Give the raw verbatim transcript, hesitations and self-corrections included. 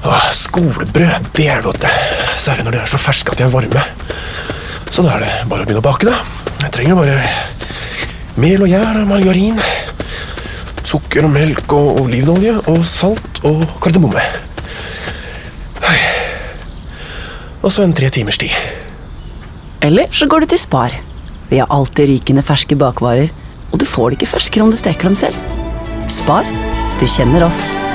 Åh, skolebrød, det er godt det. Særlig når det er så ferske at de er varme. Så da er det bare å begynne å bake da. Jeg trenger bare mel og gjær og margarin, sukker og melk og olivenolje og salt og kardemomme. Og så en tre timers tid. Eller så går du til Spar. Vi har alltid rykende ferske bakvarer, og du får det ikke ferskere om du steker dem selv. Spar, du kjenner oss.